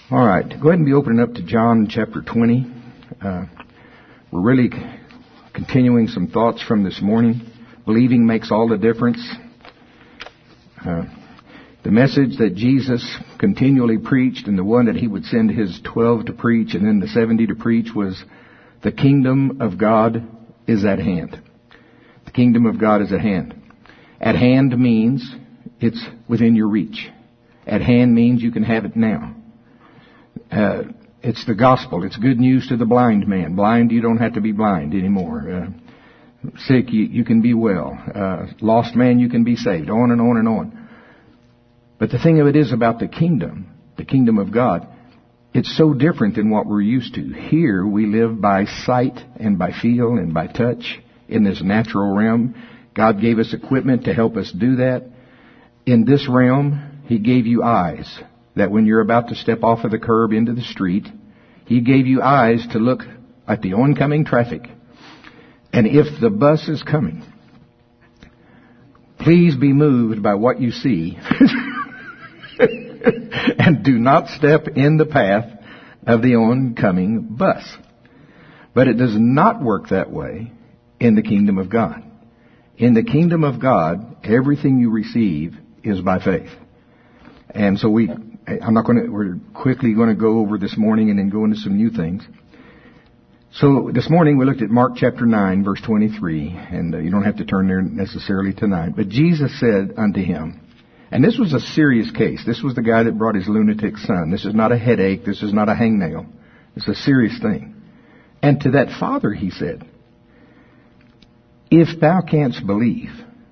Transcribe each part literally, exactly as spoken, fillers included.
All right, go ahead and be opening up to John chapter twenty. Uh, we're really c- continuing some thoughts from this morning. Believing makes all the difference. Uh, the message that Jesus continually preached, and the one that he would send his twelve to preach and then the seventy to preach, was the kingdom of God is at hand. The kingdom of God is at hand. At hand means it's within your reach. At hand means you can have it now. Uh, it's the gospel. It's good news to the blind man. Blind, you don't have to be blind anymore. Uh, sick, you, you can be well. Uh, lost man, you can be saved. On and on and on. But the thing of it is about the kingdom, the kingdom of God, it's so different than what we're used to. Here we live by sight and by feel and by touch in this natural realm. God gave us equipment to help us do that. In this realm, He gave you eyes, that when you're about to step off of the curb into the street, He gave you eyes to look at the oncoming traffic. And if the bus is coming, please be moved by what you see and do not step in the path of the oncoming bus. But it does not work that way in the kingdom of God. In the kingdom of God, everything you receive is by faith. And so we, I'm not going to, we're quickly going to go over this morning and then go into some new things. So this morning we looked at Mark chapter nine, verse twenty-three, and uh, you don't have to turn there necessarily tonight. But Jesus said unto him, and this was a serious case. This was the guy that brought his lunatic son. This is not a headache. This is not a hangnail. It's a serious thing. And to that father he said, if thou canst believe,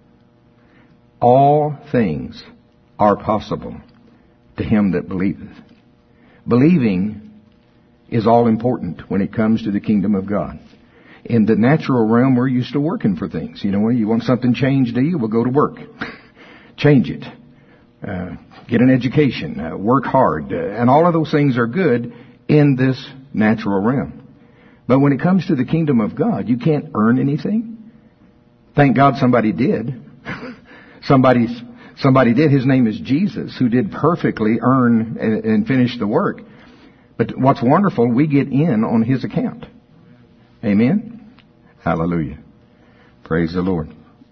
all things are possible to him that believeth. Believing is all important when it comes to the kingdom of God. In the natural realm, we're used to working for things. You know, when you want something changed, do you? Well, go to work. Change it. Uh, get an education. Uh, work hard. Uh, and all of those things are good in this natural realm. But when it comes to the kingdom of God, you can't earn anything. Thank God somebody did. Somebody's Somebody did. His name is Jesus, who did perfectly earn and, and finish the work. But what's wonderful, we get in on His account. Amen? Hallelujah. Praise the Lord.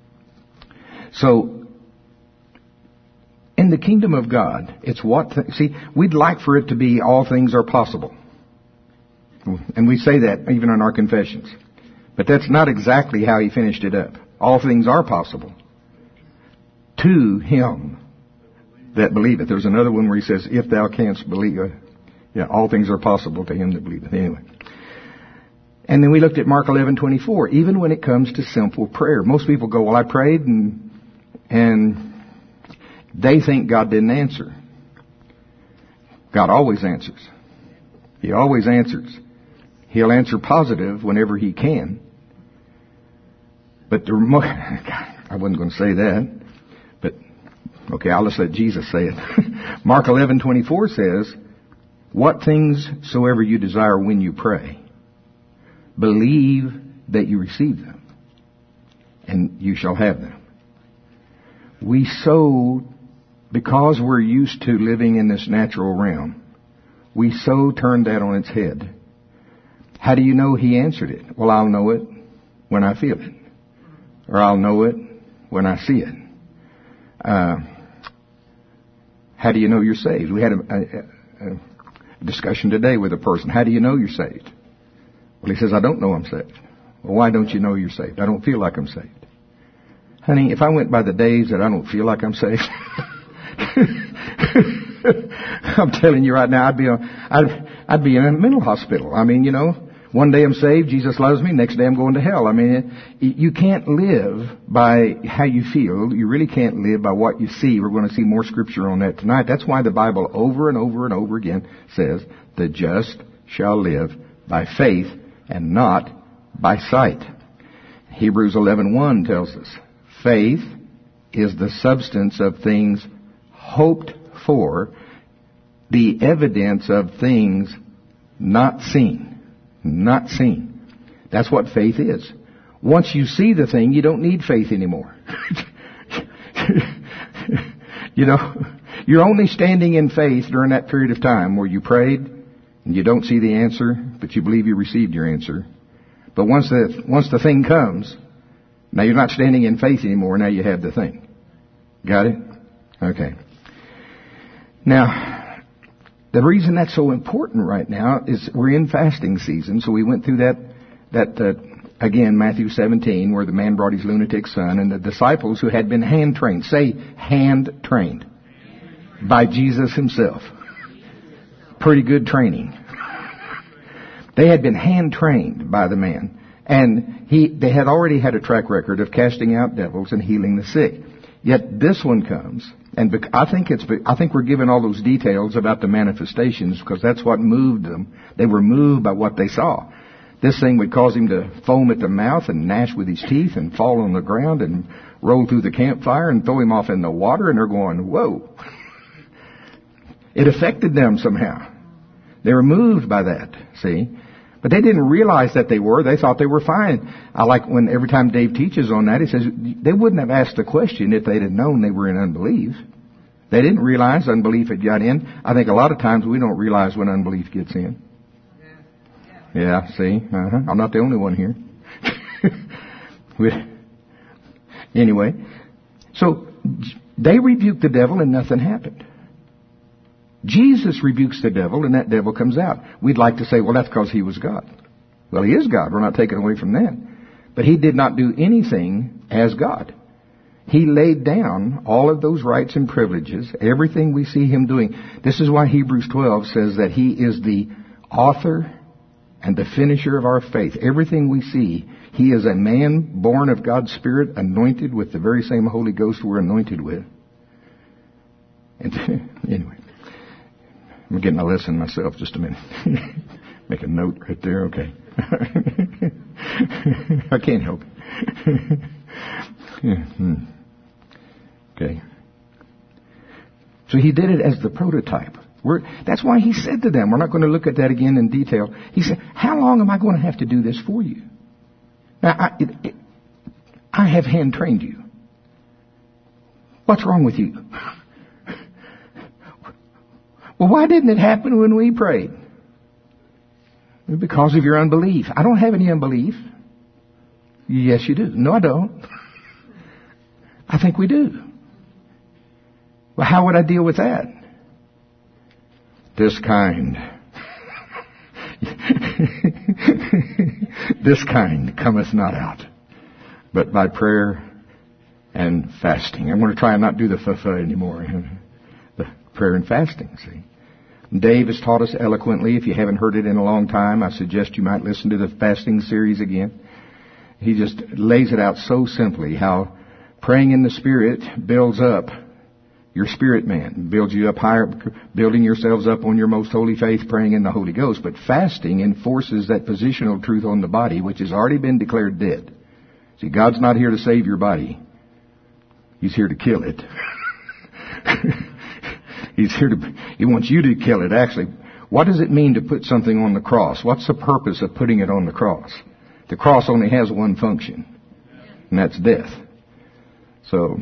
So, in the kingdom of God, it's what... Th- see, we'd like for it to be all things are possible. And we say that even in our confessions. But that's not exactly how He finished it up. All things are possible to him that believeth. There's another one where he says, if thou canst believe. Uh, yeah, all things are possible to him that believeth. Anyway. And then we looked at Mark eleven twenty-four. Even when it comes to simple prayer. Most people go, well, I prayed and, and they think God didn't answer. God always answers. He always answers. He'll answer positive whenever He can. But the remote, I wasn't going to say that. Okay, I'll just let Jesus say it. Mark eleven twenty-four says, what things soever you desire when you pray, believe that you receive them, and you shall have them. We so, because we're used to living in this natural realm, we so turned that on its head. How do you know He answered it? Well, I'll know it when I feel it. Or I'll know it when I see it. Uh, how do you know you're saved? We had a, a, a discussion today with a person. How do you know you're saved? Well, he says, I don't know I'm saved. Well, why don't you know you're saved? I don't feel like I'm saved. Honey, if I went by the days that I don't feel like I'm saved, I'm telling you right now, I'd be a, I'd, I'd be in a mental hospital. I mean, you know, one day I'm saved, Jesus loves me, next day I'm going to hell. I mean, you can't live by how you feel. You really can't live by what you see. We're going to see more scripture on that tonight. That's why the Bible over and over and over again says, the just shall live by faith and not by sight. Hebrews eleven one tells us, faith is the substance of things hoped for, the evidence of things not seen. Not seen. That's what faith is. Once you see the thing, you don't need faith anymore. You know, You're only standing in faith during that period of time where you prayed and you don't see the answer, but you believe you received your answer. But once the, once the thing comes, now you're not standing in faith anymore. Now you have the thing. Got it? Okay. Now, the reason that's so important right now is we're in fasting season. So we went through that, that, uh, again, Matthew seventeen, where the man brought his lunatic son, and the disciples who had been hand trained, say hand trained by Jesus himself. Pretty good training. They had been hand trained by the man. And he, they had already had a track record of casting out devils and healing the sick. Yet this one comes, and I think it's, I think we're given all those details about the manifestations because that's what moved them. They were moved by what they saw. This thing would cause him to foam at the mouth and gnash with his teeth and fall on the ground and roll through the campfire and throw him off in the water, and they're going, whoa. It affected them somehow. They were moved by that, see? But they didn't realize that they were. They thought they were fine. I like when every time Dave teaches on that, he says they wouldn't have asked the question if they'd have known they were in unbelief. They didn't realize unbelief had got in. I think a lot of times we don't realize when unbelief gets in. Yeah, see? Uh-huh. I'm not the only one here. Anyway, so they rebuked the devil and nothing happened. Jesus rebukes the devil and that devil comes out. We'd like to say, well, that's because he was God. Well, he is God. We're not taking away from that. But he did not do anything as God. He laid down all of those rights and privileges, everything we see him doing. This is why Hebrews twelve says that he is the author and the finisher of our faith. Everything we see, he is a man born of God's Spirit, anointed with the very same Holy Ghost we're anointed with. And anyway. I'm getting a lesson myself. Just a minute. Make a note right there. Okay. I can't help it. Okay. So he did it as the prototype. We're, that's why he said to them, we're not going to look at that again in detail. He said, how long am I going to have to do this for you? Now, I, it, it, I have hand trained you. What's wrong with you? Well, why didn't it happen when we prayed? Because of your unbelief. I don't have any unbelief. Yes, you do. No, I don't. I think we do. Well, how would I deal with that? This kind. This kind cometh not out, but by prayer and fasting. I'm going to try and not do the fa-fa anymore. The prayer and fasting, see. Dave has taught us eloquently. If you haven't heard it in a long time, I suggest you might listen to the fasting series again. He just lays it out so simply how praying in the Spirit builds up your spirit man, builds you up higher, building yourselves up on your most holy faith, praying in the Holy Ghost. But fasting enforces that positional truth on the body, which has already been declared dead. See, God's not here to save your body. He's here to kill it. He's here to, he wants you to kill it, actually. What does it mean to put something on the cross? What's the purpose of putting it on the cross? The cross only has one function, and that's death. So,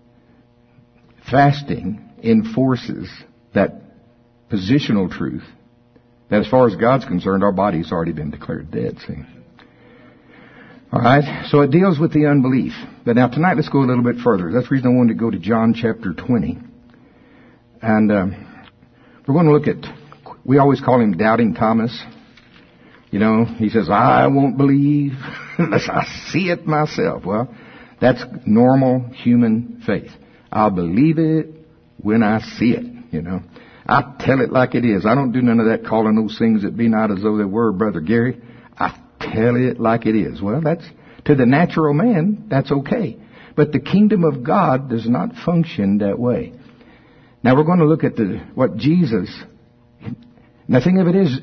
fasting enforces that positional truth that as far as God's concerned, our body's already been declared dead, see. Alright, so it deals with the unbelief. But now tonight let's go a little bit further. That's the reason I wanted to go to John chapter twenty. And um, we're going to look at, we always call him Doubting Thomas. You know, he says, I won't believe unless I see it myself. Well, that's normal human faith. I'll believe it when I see it, you know. I tell it like it is. I don't do none of that calling those things that be not as though they were, Brother Gary. I tell it like it is. Well, that's, to the natural man, that's okay. But the kingdom of God does not function that way. Now we're going to look at the, what Jesus, the thing of it is,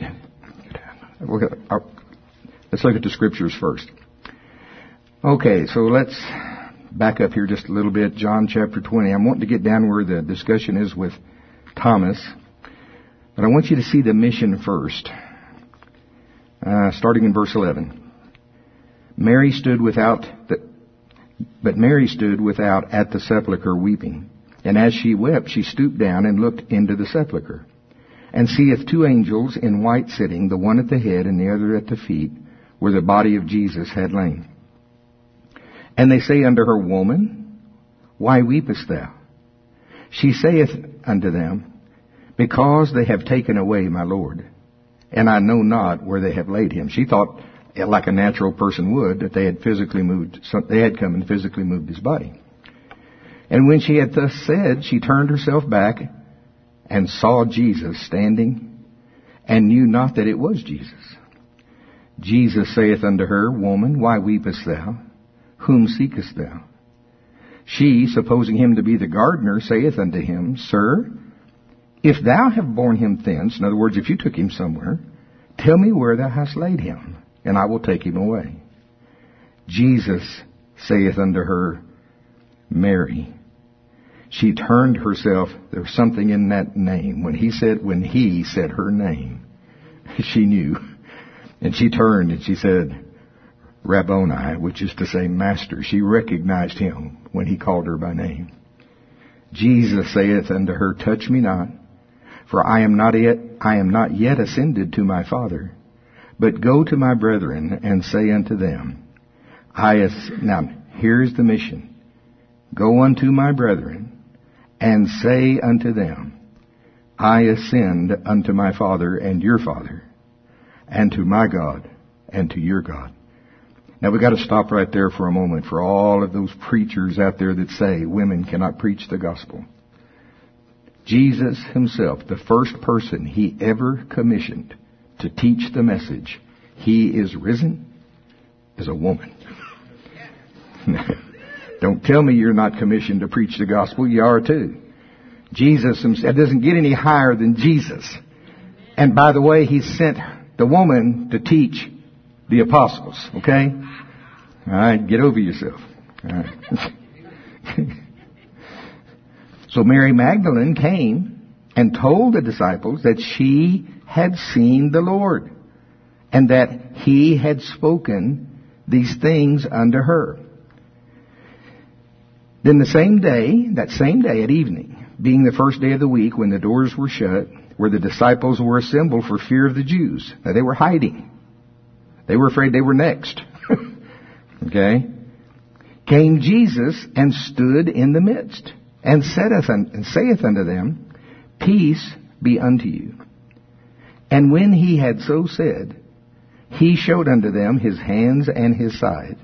let's look at the scriptures first. Okay, so let's back up here just a little bit. John chapter twenty. I'm wanting to get down where the discussion is with Thomas. But I want you to see the mission first. Uh, starting in verse eleven. Mary stood without, the, but Mary stood without at the sepulchre weeping. And as she wept, she stooped down and looked into the sepulchre, and seeth two angels in white sitting, the one at the head and the other at the feet, where the body of Jesus had lain. And they say unto her, Woman, why weepest thou? She saith unto them, Because they have taken away my Lord, and I know not where they have laid him. She thought, like a natural person would, that they had physically moved, they had come and physically moved his body. And when she had thus said, she turned herself back and saw Jesus standing, and knew not that it was Jesus. Jesus saith unto her, Woman, why weepest thou? Whom seekest thou? She, supposing him to be the gardener, saith unto him, Sir, if thou have borne him thence, in other words, if you took him somewhere, tell me where thou hast laid him, and I will take him away. Jesus saith unto her, Mary. She turned herself. There was something in that name. When he said, when he said her name, she knew. And she turned and she said, Rabboni, which is to say, Master. She recognized him when he called her by name. Jesus saith unto her, Touch me not, for I am not yet, I am not yet ascended to my Father, but go to my brethren and say unto them, I as, now here's the mission. Go unto my brethren and say unto them, I ascend unto my Father and your Father, and to my God and to your God. Now we've got to stop right there for a moment for all of those preachers out there that say women cannot preach the gospel. Jesus himself, the first person he ever commissioned to teach the message, he is risen, as a woman. Don't tell me you're not commissioned to preach the gospel. You are too. Jesus himself, it doesn't get any higher than Jesus. And by the way, he sent the woman to teach the apostles. Okay? All right, get over yourself. All right. So Mary Magdalene came and told the disciples that she had seen the Lord, and that he had spoken these things unto her. Then the same day, that same day at evening, being the first day of the week, when the doors were shut, where the disciples were assembled for fear of the Jews. Now they were hiding. They were afraid they were next. Okay? Came Jesus and stood in the midst, and saith, and saith unto them, Peace be unto you. And when he had so said, he showed unto them his hands and his side.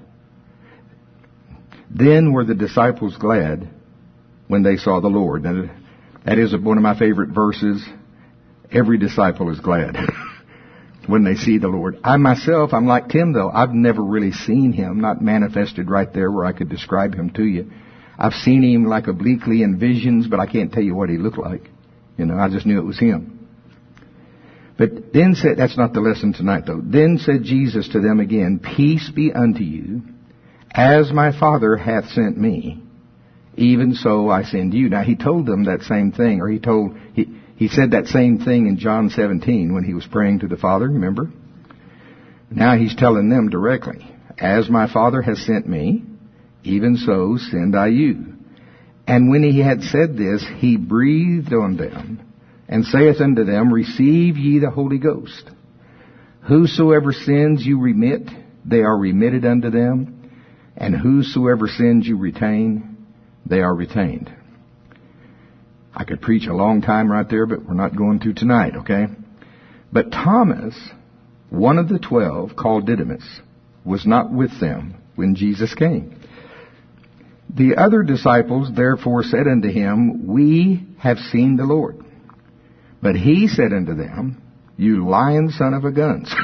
Then were the disciples glad when they saw the Lord. Now, that is one of my favorite verses. Every disciple is glad when they see the Lord. I myself, I'm like Tim though. I've never really seen him, not manifested right there where I could describe him to you. I've seen him like obliquely in visions, but I can't tell you what he looked like. You know, I just knew it was him. But then said, that's not the lesson tonight though. Then said Jesus to them again, Peace be unto you. As my Father hath sent me, even so I send you. Now he told them that same thing, or he told, he, he said that same thing in John seventeen when he was praying to the Father, remember? Now he's telling them directly, As my Father has sent me, even so send I you. And when he had said this, he breathed on them, and saith unto them, Receive ye the Holy Ghost. Whosoever sins you remit, they are remitted unto them. And whosoever sins you retain, they are retained. I could preach a long time right there, but we're not going to tonight, okay? But Thomas, one of the twelve, called Didymus, was not with them when Jesus came. The other disciples therefore said unto him, We have seen the Lord. But he said unto them, You lying son of a guns.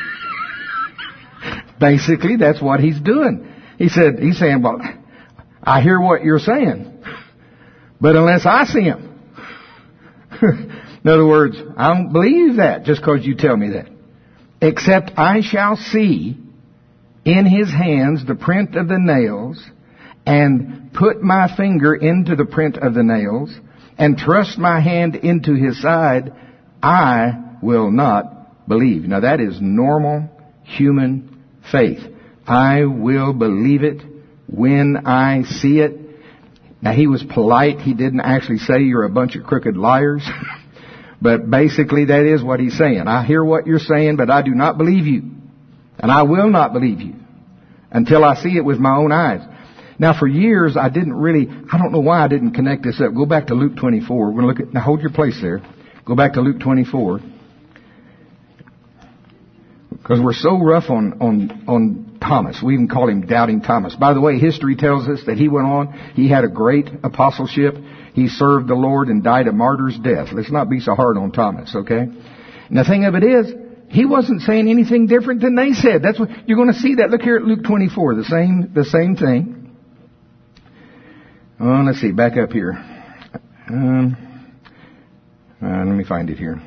Basically, that's what he's doing. He said, he's saying, well, I hear what you're saying, but unless I see him. In other words, I don't believe that just because you tell me that. Except I shall see in his hands the print of the nails, and put my finger into the print of the nails, and thrust my hand into his side, I will not believe. Now that is normal human faith. I will believe it when I see it. Now, he was polite. He didn't actually say you're a bunch of crooked liars. But basically, that is what he's saying. I hear what you're saying, but I do not believe you. And I will not believe you until I see it with my own eyes. Now, for years, I didn't really, I don't know why I didn't connect this up. Go back to Luke twenty-four. We're going to look at, now hold your place there. Go back to Luke twenty-four. Because we're so rough on, on, on Thomas. We even call him Doubting Thomas. By the way, history tells us that he went on. He had a great apostleship. He served the Lord and died a martyr's death. Let's not be so hard on Thomas, okay? And the thing of it is, he wasn't saying anything different than they said. That's what, you're going to see that. Look here at Luke twenty-four. The same, the same thing. Oh, let's see. Back up here. Um, uh, let me find it here.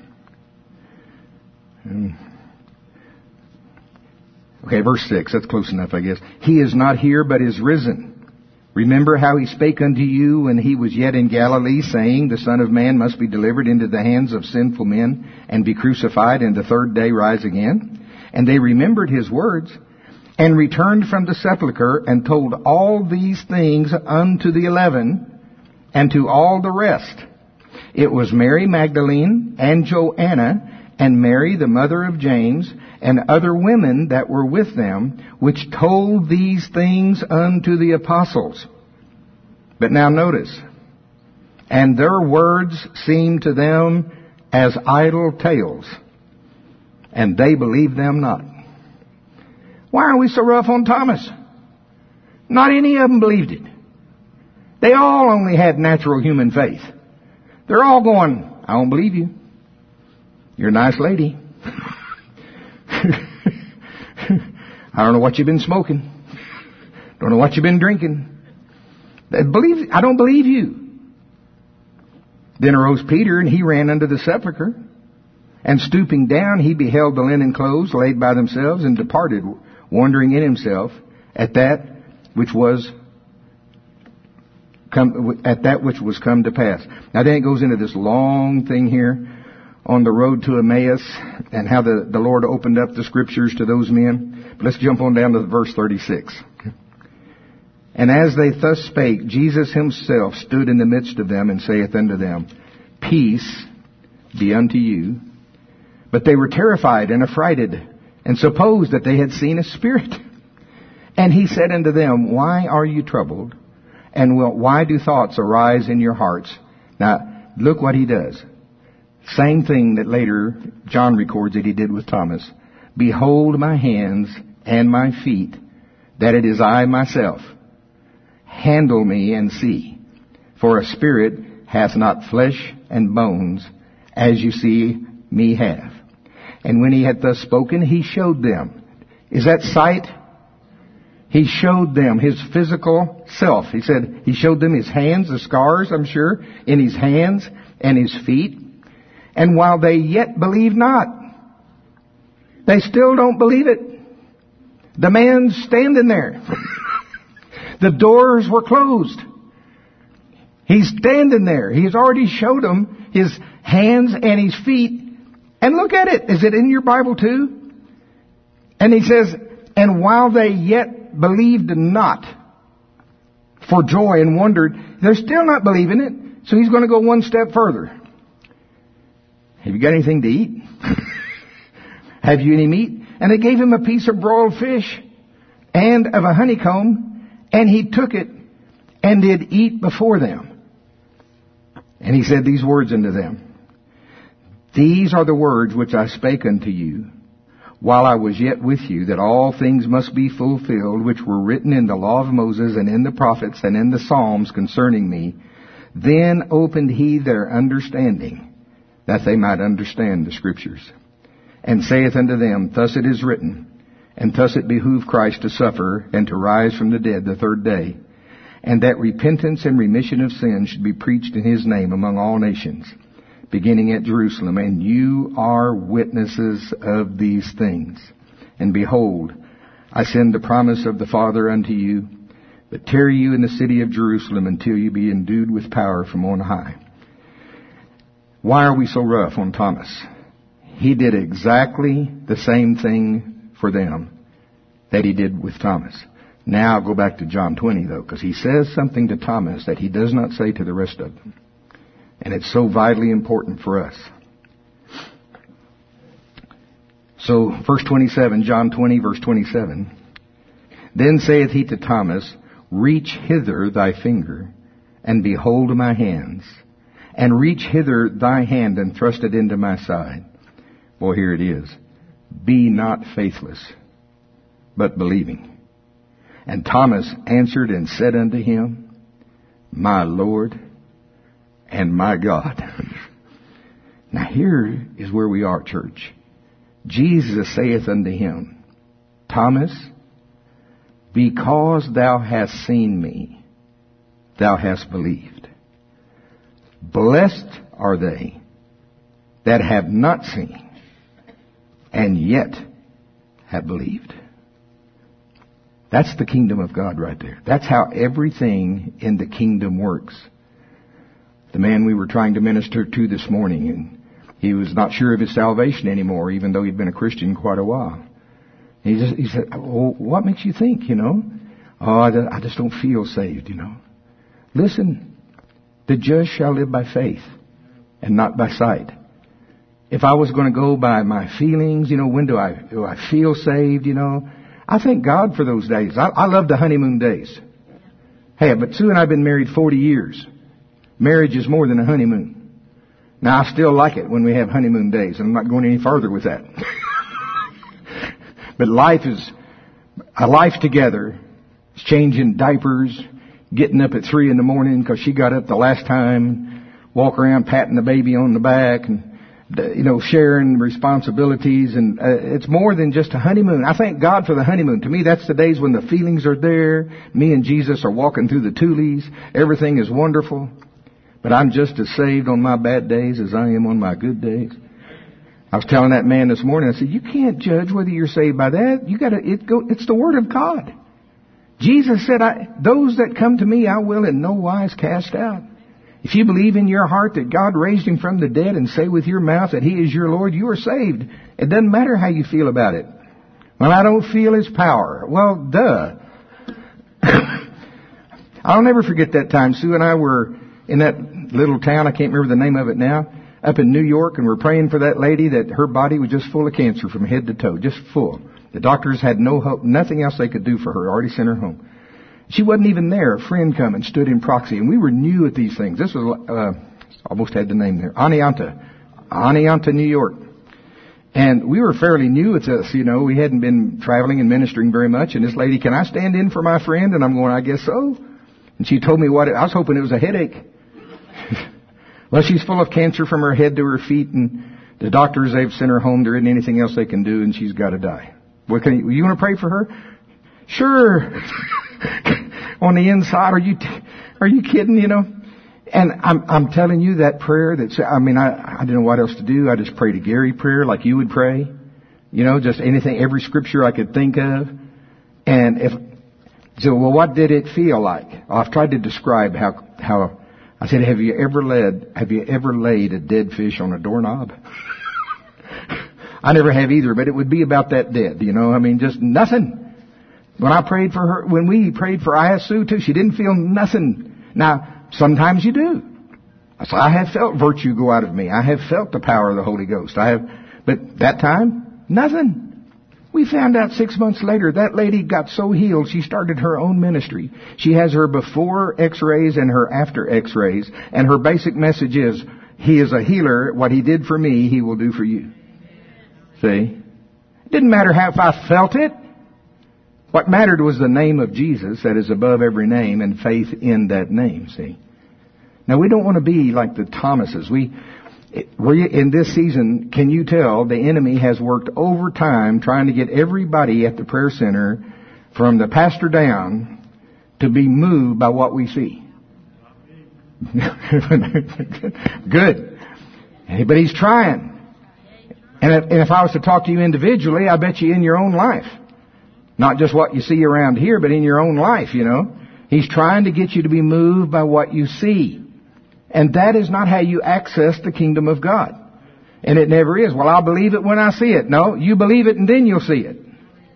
Um, Okay, verse six, that's close enough, I guess. He is not here, but is risen. Remember how he spake unto you when he was yet in Galilee, saying, the Son of Man must be delivered into the hands of sinful men, and be crucified, and the third day rise again. And they remembered his words, and returned from the sepulchre, and told all these things unto the eleven, and to all the rest. It was Mary Magdalene, and Joanna, and Mary the mother of James, and other women that were with them, which told these things unto the apostles. But now notice, and their words seemed to them as idle tales, and they believed them not. Why are we so rough on Thomas? Not any of them believed it. They all only had natural human faith. They're all going, I don't believe you. You're a nice lady. I don't know what you've been smoking. Don't know what you've been drinking. I believe, I don't believe you. Then arose Peter, and he ran unto the sepulchre. And stooping down, he beheld the linen clothes laid by themselves, and departed, wondering in himself at that which was come, at that which was come to pass. Now then it goes into this long thing here on the road to Emmaus, and how the, the Lord opened up the scriptures to those men. But let's jump on down to verse thirty-six. And as they thus spake, Jesus himself stood in the midst of them, and saith unto them, Peace be unto you. But they were terrified and affrighted, and supposed that they had seen a spirit. And he said unto them, Why are you troubled? And why do thoughts arise in your hearts? Now, look what he does. Same thing that later John records that he did with Thomas. Behold my hands and my feet, that it is I myself. Handle me and see. For a spirit hath not flesh and bones, as you see me have. And when he had thus spoken, he showed them. Is that sight? He showed them his physical self. He said he showed them his hands, the scars, I'm sure, in his hands and his feet. And while they yet believe not, they still don't believe it. The man's standing there. The doors were closed. He's standing there. He's already showed them his hands and his feet. And look at it. Is it in your Bible too? And he says, and while they yet believed not for joy and wondered, they're still not believing it. So he's going to go one step further. Have you got anything to eat? Have you any meat? And they gave him a piece of broiled fish and of a honeycomb, and he took it and did eat before them. And he said these words unto them, These are the words which I spake unto you, while I was yet with you, that all things must be fulfilled, which were written in the law of Moses, and in the prophets, and in the Psalms concerning me. Then opened he their understanding, that they might understand the Scriptures. And saith unto them, Thus it is written, and thus it behooved Christ to suffer, and to rise from the dead the third day, and that repentance and remission of sins should be preached in his name among all nations, beginning at Jerusalem. And you are witnesses of these things. And behold, I send the promise of the Father unto you, but tarry you in the city of Jerusalem until you be endued with power from on high. Why are we so rough on Thomas? He did exactly the same thing for them that he did with Thomas. Now I'll go back to John twenty, though, because he says something to Thomas that he does not say to the rest of them. And it's so vitally important for us. So, verse twenty-seven, John twenty, verse twenty-seven. Then saith he to Thomas, reach hither thy finger, and behold my hands, and reach hither thy hand, and thrust it into my side. Well, here it is. Be not faithless, but believing. And Thomas answered and said unto him, my Lord and my God. Now here is where we are, church. Jesus saith unto him, Thomas, because thou hast seen me, thou hast believed. Blessed are they that have not seen, and yet have believed. That's the kingdom of God right there. That's how everything in the kingdom works. The man we were trying to minister to this morning, and he was not sure of his salvation anymore, even though he'd been a Christian quite a while. He just, he said, well, what makes you think, you know? Oh, I, I just don't feel saved, you know. Listen, the just shall live by faith and not by sight. If I was going to go by my feelings, you know, when do I, do I feel saved, you know? I thank God for those days. I, I love the honeymoon days. Hey, but Sue and I have been married forty years. Marriage is more than a honeymoon. Now, I still like it when we have honeymoon days, and I'm not going any further with that. But life is, a life together is changing diapers, getting up at three in the morning because she got up the last time, walk around patting the baby on the back, and you know, sharing responsibilities, and uh, it's more than just a honeymoon. I thank God for the honeymoon. To me, that's the days when the feelings are there. Me and Jesus are walking through the tulies. Everything is wonderful. But I'm just as saved on my bad days as I am on my good days. I was telling that man this morning, I said, you can't judge whether you're saved by that. You gotta, it go, it's the Word of God. Jesus said, I, those that come to me, I will in no wise cast out. If you believe in your heart that God raised Him from the dead and say with your mouth that He is your Lord, you are saved. It doesn't matter how you feel about it. Well, I don't feel His power. Well, duh. I'll never forget that time Sue and I were in that little town, I can't remember the name of it now, up in New York, and we're praying for that lady that her body was just full of cancer from head to toe, just full. The doctors had no hope, nothing else they could do for her, already sent her home. She wasn't even there. A friend come and stood in proxy, and we were new at these things. This was, uh, almost had the name there, Oneonta, Oneonta, New York. And we were fairly new at this, you know. We hadn't been traveling and ministering very much. And this lady, can I stand in for my friend? And I'm going, I guess so. And she told me what it, I was hoping it was a headache. Well, she's full of cancer from her head to her feet, and the doctors, they've sent her home. There isn't anything else they can do, and she's got to die. What can you, you want to pray for her? Sure. On the inside, are you, are you kidding, you know? And I'm, I'm telling you that prayer that's, I mean, I, I didn't know what else to do. I just prayed a Gary prayer like you would pray. You know, just anything, every scripture I could think of. And if, so, well, what did it feel like? I've tried to describe how, how, I said, have you ever led, have you ever laid a dead fish on a doorknob? I never have either, but it would be about that dead, you know, I mean, just nothing. When I prayed for her, when we prayed for Ayasu too, she didn't feel nothing. Now, sometimes you do. So I have felt virtue go out of me. I have felt the power of the Holy Ghost. I have, but that time, nothing. We found out six months later that lady got so healed she started her own ministry. She has her before x-rays and her after x-rays, and her basic message is, He is a healer. What He did for me, He will do for you. See? It didn't matter how if I felt it. What mattered was the name of Jesus that is above every name and faith in that name, see? Now, we don't want to be like the Thomases. We, we, in this season, can you tell the enemy has worked overtime trying to get everybody at the prayer center, from the pastor down, to be moved by what we see. Good. But he's trying. And if, and if I was to talk to you individually, I bet you in your own life. Not just what you see around here, but in your own life, you know. He's trying to get you to be moved by what you see. And that is not how you access the kingdom of God. And it never is. Well, I'll believe it when I see it. No, you believe it and then you'll see it.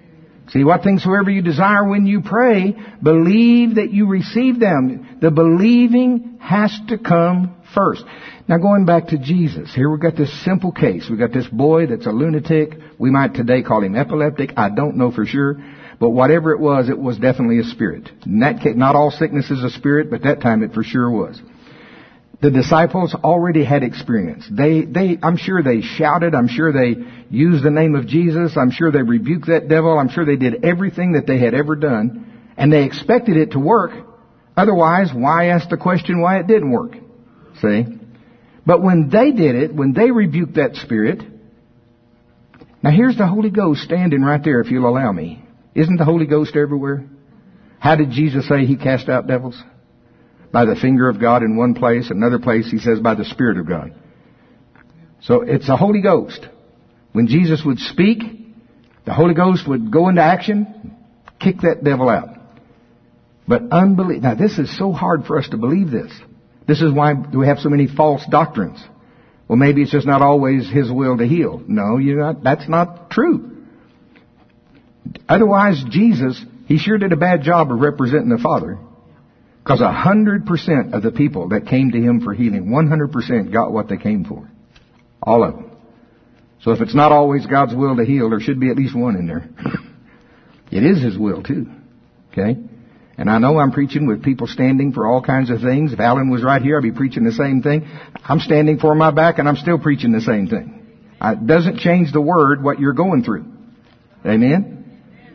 See, what things soever you desire when you pray, believe that you receive them. The believing has to come first. Now going back to Jesus, here we've got this simple case. We've got this boy that's a lunatic. We might today call him epileptic. I don't know for sure. But whatever it was, it was definitely a spirit. In that case, not all sickness is a spirit, but that time it for sure was. The disciples already had experience. They, they, I'm sure they shouted. I'm sure they used the name of Jesus. I'm sure they rebuked that devil. I'm sure they did everything that they had ever done. And they expected it to work. Otherwise, why ask the question why it didn't work? See? But when they did it, when they rebuked that spirit, now here's the Holy Ghost standing right there, if you'll allow me. Isn't the Holy Ghost everywhere? How did Jesus say He cast out devils? By the finger of God in one place. Another place He says by the Spirit of God. So it's the Holy Ghost. When Jesus would speak, the Holy Ghost would go into action, kick that devil out. But unbelief. Now this is so hard for us to believe this. This is why we have so many false doctrines. Well, maybe it's just not always His will to heal. No, you're not. That's not true. Otherwise, Jesus, He sure did a bad job of representing the Father. Because a hundred percent of the people that came to Him for healing, one hundred percent got what they came for. All of them. So if it's not always God's will to heal, there should be at least one in there. It is His will too. Okay? And I know I'm preaching with people standing for all kinds of things. If Alan was right here, I'd be preaching the same thing. I'm standing for my back and I'm still preaching the same thing. It doesn't change the word what you're going through. Amen?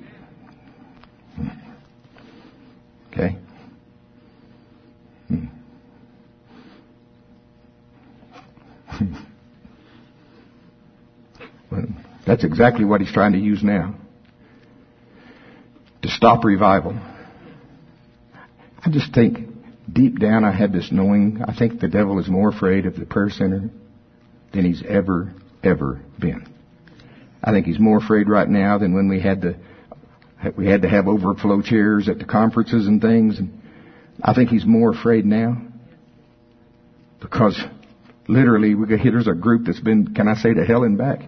Okay. Hmm. Well, that's exactly what he's trying to use now. To stop revival. I just think deep down I have this knowing. I think the devil is more afraid of the prayer center than he's ever, ever been. I think he's more afraid right now than when we had the we had to have overflow chairs at the conferences and things. And I think he's more afraid now. Because literally, we got, there's a group that's been, can I say, to hell and back.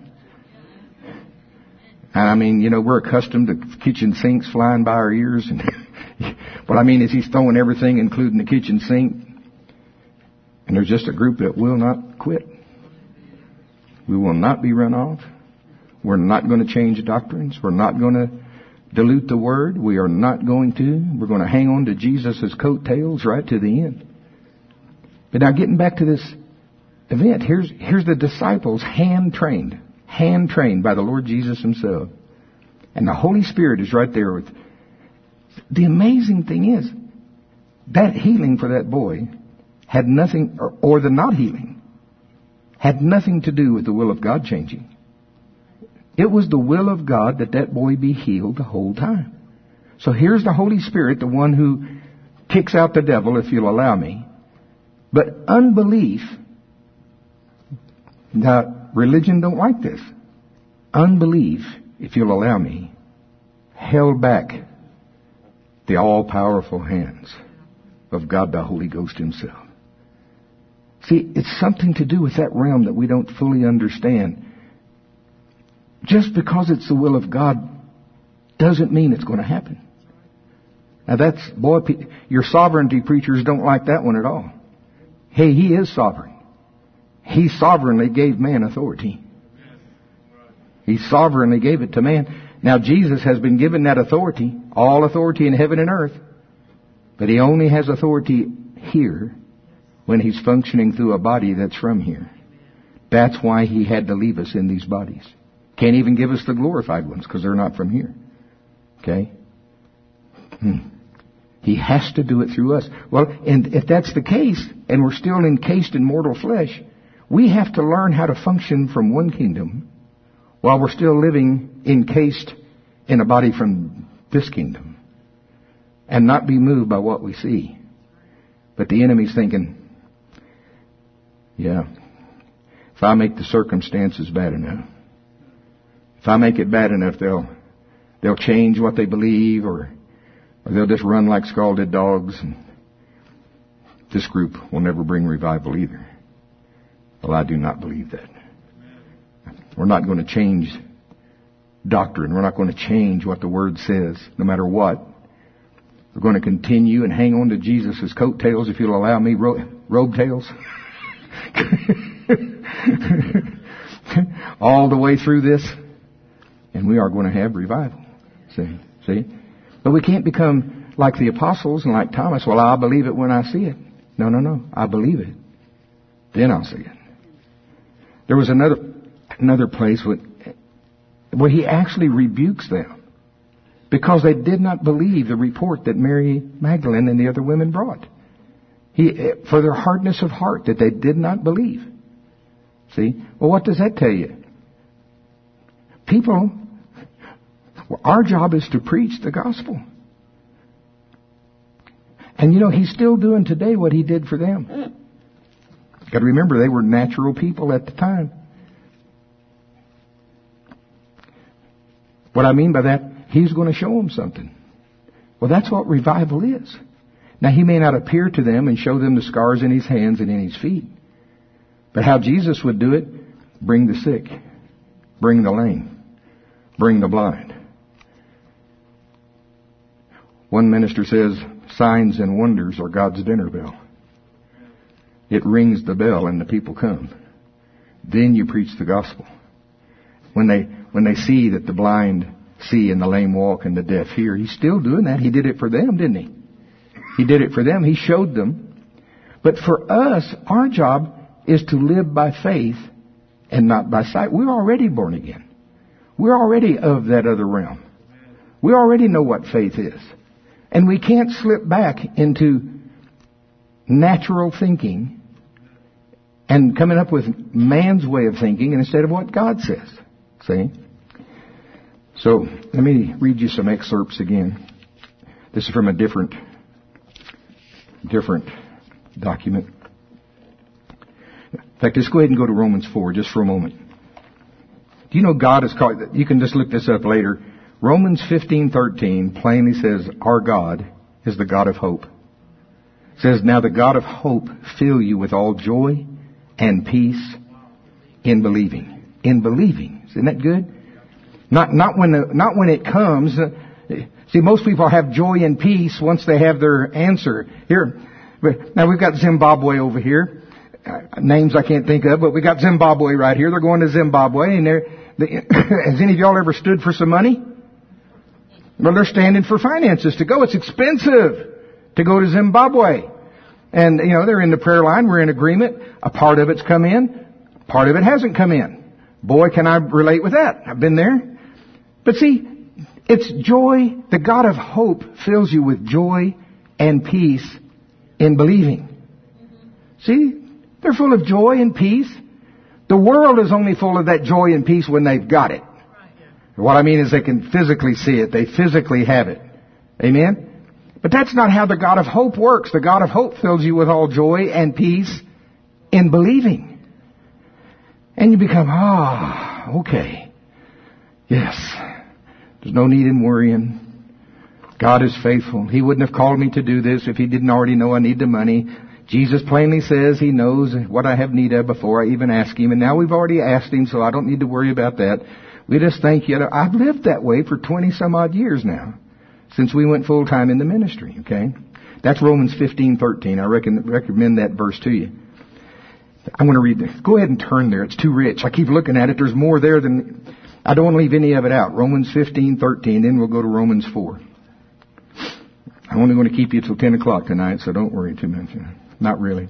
And I mean, you know, we're accustomed to kitchen sinks flying by our ears. And what I mean is he's throwing everything, including the kitchen sink. And there's just a group that will not quit. We will not be run off. We're not going to change doctrines. We're not going to dilute the word. We are not going to. We're going to hang on to Jesus' coattails right to the end. But now getting back to this event, here's, here's the disciples hand-trained. Hand-trained by the Lord Jesus Himself. And the Holy Spirit is right there with... The amazing thing is, that healing for that boy had nothing, or, or the not healing, had nothing to do with the will of God changing. It was the will of God that that boy be healed the whole time. So here's the Holy Spirit, the one who kicks out the devil, if you'll allow me. But unbelief, now religion don't like this. Unbelief, if you'll allow me, held back the all-powerful hands of God the Holy Ghost Himself. See, it's something to do with that realm that we don't fully understand. Just because it's the will of God doesn't mean it's going to happen. Now that's, boy, your sovereignty preachers don't like that one at all. Hey, He is sovereign. He sovereignly gave man authority. He sovereignly gave it to man. Now Jesus has been given that authority, all authority in heaven and earth. But He only has authority here when He's functioning through a body that's from here. That's why He had to leave us in these bodies. Can't even give us the glorified ones because they're not from here. Okay? Hmm. He has to do it through us. Well, and if that's the case, and we're still encased in mortal flesh, we have to learn how to function from one kingdom while we're still living encased in a body from this kingdom. And not be moved by what we see. But the enemy's thinking, yeah, if I make the circumstances bad enough, if I make it bad enough, they'll they'll change what they believe, or or they'll just run like scalded dogs. And this group will never bring revival either. Well, I do not believe that. We're not going to change doctrine. We're not going to change what the Word says, no matter what. We're going to continue and hang on to Jesus' coattails, if you'll allow me, ro- robe tails. All the way through this. And we are going to have revival. See? See? But we can't become like the apostles and like Thomas. Well, I'll believe it when I see it. No, no, no. I believe it. Then I'll see it. There was another another place where, where he actually rebukes them because they did not believe the report that Mary Magdalene and the other women brought. He, for their hardness of heart, that they did not believe. See? Well, what does that tell you? People, well, our job is to preach the gospel. And you know, he's still doing today what he did for them. Got to remember, they were natural people at the time. What I mean by that, he's going to show them something. Well, that's what revival is. Now, he may not appear to them and show them the scars in his hands and in his feet. But how Jesus would do it, bring the sick, bring the lame, bring the blind. One minister says, signs and wonders are God's dinner bell. It rings the bell and the people come. Then you preach the gospel. When they when they see that the blind see and the lame walk and the deaf hear, he's still doing that. He did it for them, didn't he? He did it for them. He showed them. But for us, our job is to live by faith and not by sight. We're already born again. We're already of that other realm. We already know what faith is. And we can't slip back into natural thinking and coming up with man's way of thinking instead of what God says. See? So, let me read you some excerpts again. This is from a different, different document. In fact, let's go ahead and go to Romans four just for a moment. Do you know God is called, you can just look this up later. Romans fifteen thirteen plainly says, our God is the God of hope. It says, now the God of hope fill you with all joy and peace in believing. In believing. Isn't that good? Not, not when, the, not when it comes. See, most people have joy and peace once they have their answer. Here, now we've got Zimbabwe over here. Uh, names I can't think of, but we got Zimbabwe right here. They're going to Zimbabwe, and they're, they, has any of y'all ever stood for some money? Well, they're standing for finances to go. It's expensive to go to Zimbabwe. And, you know, they're in the prayer line. We're in agreement. A part of it's come in. Part of it hasn't come in. Boy, can I relate with that. I've been there. But see, it's joy. The God of hope fills you with joy and peace in believing. See, they're full of joy and peace. The world is only full of that joy and peace when they've got it. What I mean is they can physically see it. They physically have it. Amen? But that's not how the God of hope works. The God of hope fills you with all joy and peace in believing. And you become, ah, oh, okay. Yes. There's no need in worrying. God is faithful. He wouldn't have called me to do this if He didn't already know I need the money. Jesus plainly says He knows what I have need of before I even ask Him. And now we've already asked Him, so I don't need to worry about that. We just think, you know, I've lived that way for twenty some odd years now, since we went full time in the ministry, okay? That's Romans fifteen thirteen. I reckon, recommend that verse to you. I'm going to read this. Go ahead and turn there. It's too rich. I keep looking at it. There's more there than, I don't want to leave any of it out. Romans fifteen thirteen. Then we'll go to Romans four. I'm only going to keep you till ten o'clock tonight, so don't worry too much. Not really.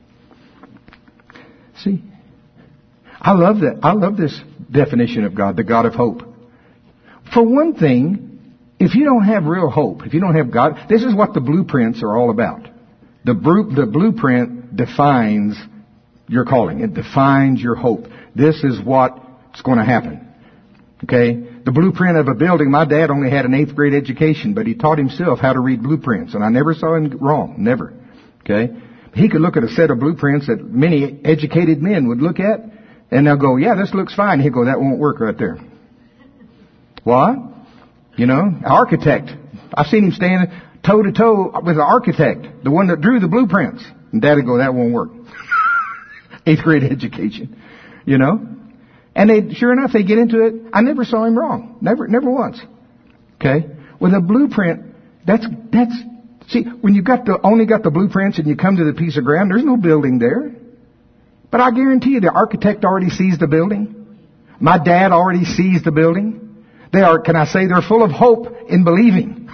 See? I love that. I love this definition of God, the God of hope. For one thing, if you don't have real hope, if you don't have God, this is what the blueprints are all about. The, bru- the blueprint defines your calling. It defines your hope. This is what's going to happen. Okay? The blueprint of a building, my dad only had an eighth grade education, but he taught himself how to read blueprints, and I never saw him wrong. Never. Okay? He could look at a set of blueprints that many educated men would look at, and they'll go, yeah, this looks fine. He'll go, that won't work right there. What? You know, architect. I've seen him stand toe to toe with the architect, the one that drew the blueprints. And Dad would go, that won't work. Eighth grade education. You know? And they, sure enough, they get into it. I never saw him wrong. Never, never once. Okay? With a blueprint, that's, that's, see, when you got the, only got the blueprints and you come to the piece of ground, there's no building there. But I guarantee you the architect already sees the building. My dad already sees the building. They are, can I say, they're full of hope in believing.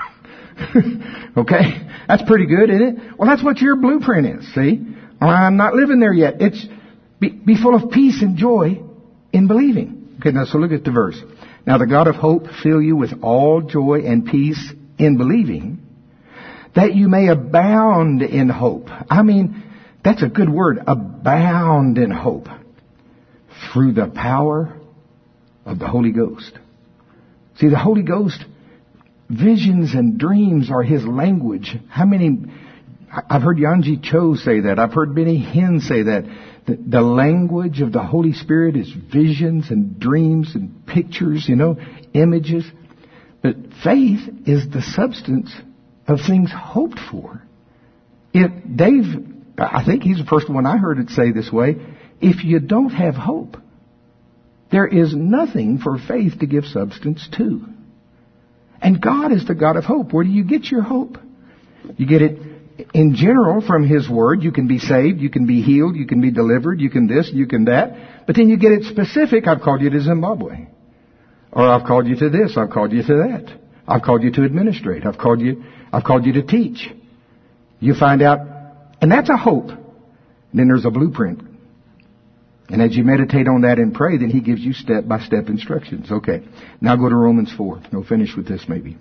Okay? That's pretty good, isn't it? Well, that's what your blueprint is, see? Well, I'm not living there yet. It's, be, be full of peace and joy in believing. Okay, now so look at the verse. Now the God of hope fill you with all joy and peace in believing, that you may abound in hope. I mean, that's a good word, abound in hope, through the power of the Holy Ghost. See, the Holy Ghost, visions and dreams are His language. How many, I've heard Yonggi Cho say that. I've heard Benny Hinn say that. The, the language of the Holy Spirit is visions and dreams and pictures, you know, images. But faith is the substance of things hoped for. If Dave, I think he's the first one I heard it say this way, if you don't have hope, there is nothing for faith to give substance to. And God is the God of hope. Where do you get your hope? You get it in general from His Word. You can be saved, you can be healed, you can be delivered, you can this, you can that. But then you get it specific. I've called you to Zimbabwe. Or I've called you to this, I've called you to that. I've called you to administrate. I've called you, I've called you to teach. You find out, and that's a hope. And then there's a blueprint. And as you meditate on that and pray, then He gives you step-by-step instructions. Okay. Now go to Romans four. We'll finish with this maybe.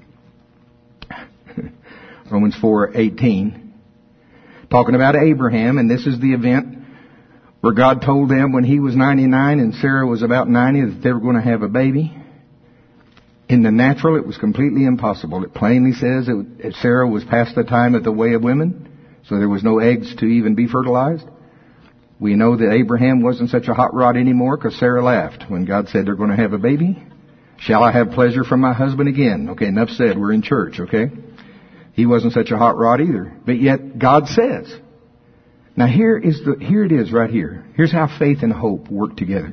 Romans four eighteen. Talking about Abraham, and this is the event where God told them when he was ninety-nine and Sarah was about ninety that they were going to have a baby. In the natural, it was completely impossible. It plainly says that Sarah was past the time of the way of women, so there was no eggs to even be fertilized. We know that Abraham wasn't such a hot rod anymore because Sarah laughed when God said they're going to have a baby. Shall I have pleasure from my husband again? Okay, enough said. We're in church, okay? He wasn't such a hot rod either. But yet God says. Now here is the, here it is right here. Here's how faith and hope work together.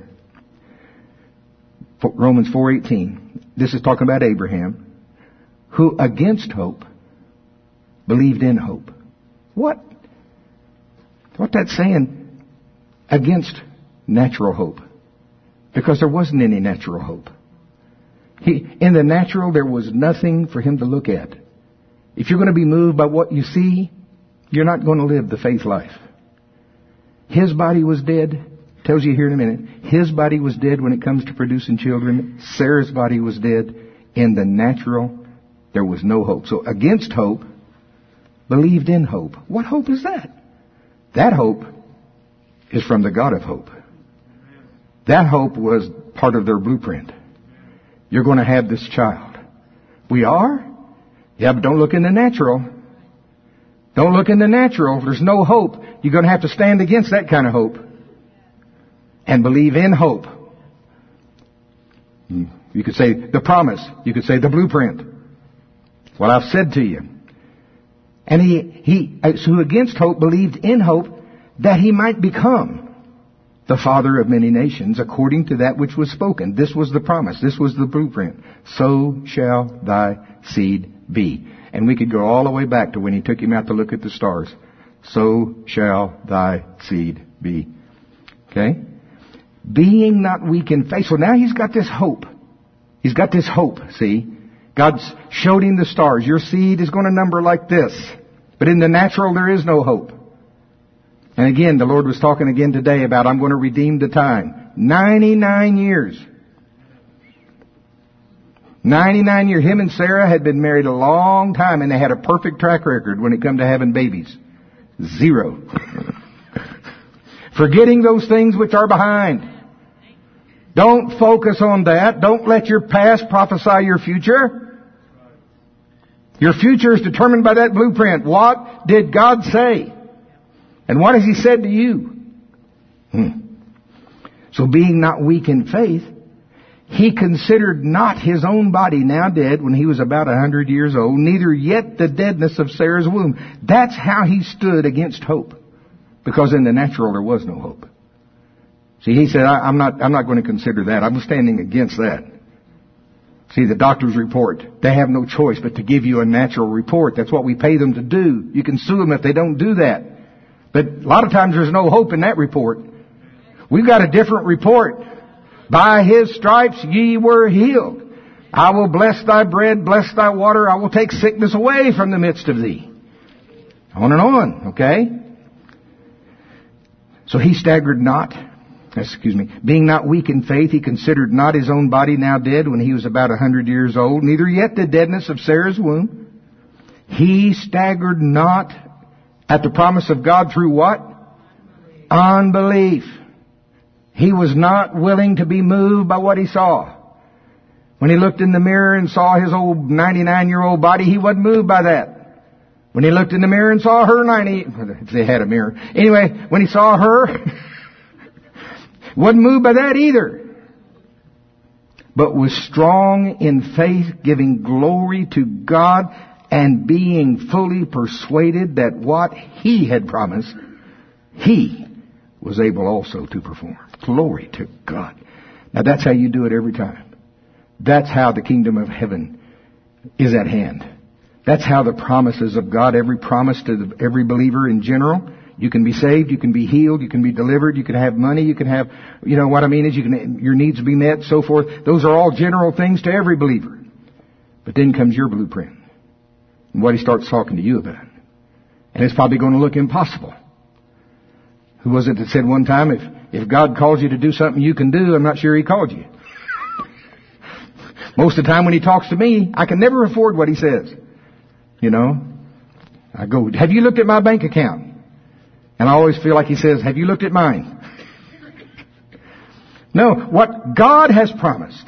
Romans four eighteen. This is talking about Abraham, who against hope believed in hope. What? What that's saying? Against natural hope. Because there wasn't any natural hope. He, in the natural, there was nothing for him to look at. If you're going to be moved by what you see, you're not going to live the faith life. His body was dead. Tells you here in a minute. His body was dead when it comes to producing children. Sarah's body was dead. In the natural, there was no hope. So against hope, believed in hope. What hope is that? That hope is from the God of hope. That hope was part of their blueprint. You're going to have this child. We are? Yeah, but don't look in the natural. Don't look in the natural. There's no hope. You're going to have to stand against that kind of hope. And believe in hope. You could say the promise. You could say the blueprint. What I've said to you. And he, he, who against hope believed in hope that he might become the father of many nations according to that which was spoken. This was the promise. This was the blueprint. So shall thy seed be. And we could go all the way back to when he took him out to look at the stars. So shall thy seed be. Okay? Being not weak in faith. So now he's got this hope. He's got this hope, see? God's showed him the stars. Your seed is going to number like this. But in the natural, there is no hope. And again, the Lord was talking again today about I'm going to redeem the time. ninety-nine years. ninety-nine years. Him and Sarah had been married a long time and they had a perfect track record when it come to having babies. Zero. Forgetting those things which are behind. Don't focus on that. Don't let your past prophesy your future. Your future is determined by that blueprint. What did God say? And what has He said to you? Hmm. So being not weak in faith, he considered not his own body now dead when he was about a hundred years old, neither yet the deadness of Sarah's womb. That's how he stood against hope. Because in the natural there was no hope. See, he said, I, I'm not, I'm not going to consider that. I'm standing against that. See, the doctor's report, they have no choice but to give you a natural report. That's what we pay them to do. You can sue them if they don't do that. But a lot of times there's no hope in that report. We've got a different report. By His stripes ye were healed. I will bless thy bread, bless thy water. I will take sickness away from the midst of thee. On and on, okay? So he staggered not. Excuse me. Being not weak in faith, he considered not his own body now dead when he was about a hundred years old, neither yet the deadness of Sarah's womb. He staggered not at the promise of God through what? Unbelief. He was not willing to be moved by what he saw. When he looked in the mirror and saw his old ninety-nine-year-old body, he wasn't moved by that. When he looked in the mirror and saw her ninety, if they had a mirror. Anyway, when he saw her, wasn't moved by that either. But was strong in faith, giving glory to God, and being fully persuaded that what he had promised, he was able also to perform. Glory to God. Now that's how you do it every time. That's how the kingdom of heaven is at hand. That's how the promises of God, every promise to the, every believer in general, you can be saved, you can be healed, you can be delivered, you can have money, you can have, you know, what I mean is you can, your needs be met, so forth. Those are all general things to every believer. But then comes your blueprint. And what He starts talking to you about. And it's probably going to look impossible. Who was it that said one time, if, if God calls you to do something you can do, I'm not sure He called you. Most of the time when He talks to me, I can never afford what He says. You know, I go, have you looked at my bank account? And I always feel like He says, have you looked at mine? No, what God has promised,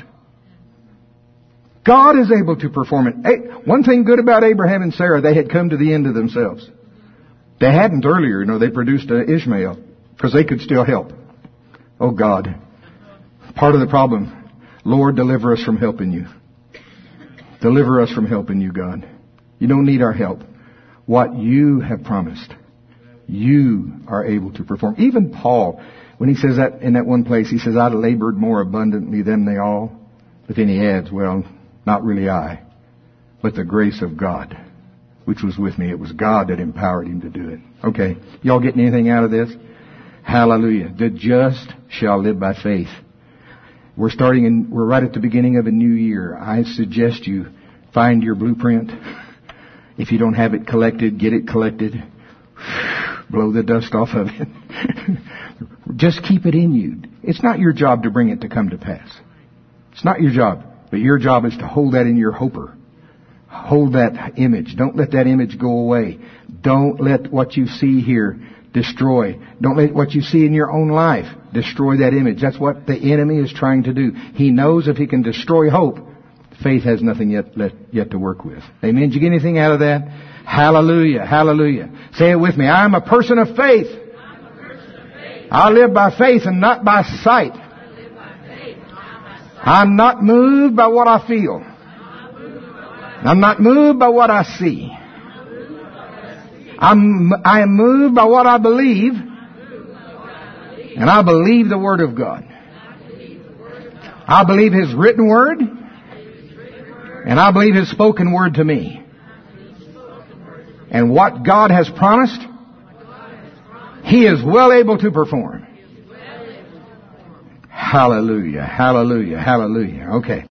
God is able to perform it. Hey, one thing good about Abraham and Sarah, they had come to the end of themselves. They hadn't earlier, you know, they produced uh, Ishmael because they could still help. Oh God, part of the problem, Lord, deliver us from helping you. Deliver us from helping you, God. You don't need our help. What you have promised, you are able to perform. Even Paul, when he says that in that one place, he says, I labored more abundantly than they all. But then he adds, well, not really I, but the grace of God, which was with me. It was God that empowered him to do it. Okay. Y'all getting anything out of this? Hallelujah. The just shall live by faith. We're starting in, we're right at the beginning of a new year. I suggest you find your blueprint. If you don't have it collected, get it collected. Blow the dust off of it. Just keep it in you. It's not your job to bring it to come to pass. It's not your job. But your job is to hold that in your hopper. Hold that image. Don't let that image go away. Don't let what you see here destroy. Don't let what you see in your own life destroy that image. That's what the enemy is trying to do. He knows if he can destroy hope, faith has nothing yet yet to work with. Amen. Did you get anything out of that? Hallelujah. Hallelujah. Say it with me. I'm a person of faith. I'm a person of faith. I live by faith and not by sight. I live by faith and not by sight. I'm not moved by what I feel. I'm not moved by what I see. I'm, I am moved by what I believe. And I believe the Word of God. I believe His written Word. And I believe His spoken Word to me. And what God has promised, He is well able to perform. Hallelujah, hallelujah, hallelujah. Okay.